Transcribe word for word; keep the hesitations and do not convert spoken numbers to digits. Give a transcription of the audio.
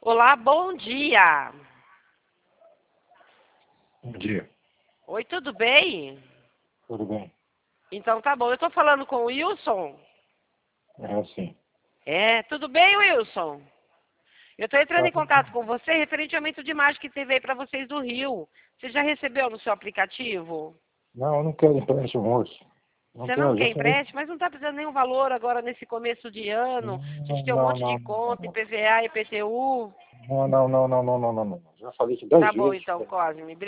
Olá, bom dia. Bom dia. Oi, tudo bem? Tudo bem? Então tá bom. Eu tô falando com o Wilson. É assim. É, tudo bem, Wilson? Eu tô entrando Tá, em contato com você referente ao aumento de imagem que teve aí para vocês do Rio. Você já recebeu no seu aplicativo? não, eu não quero empréstimo, moço. Não Você não tenho, quer já falei. empréstimo, mas não está precisando nenhum valor agora nesse começo de ano. A gente Não, tem um não, monte não, de não, conta, não. I P V A, I P T U. Não, não, não, não, não, não, não, não. Já falei isso dez Tá bom vezes. então, Cosme.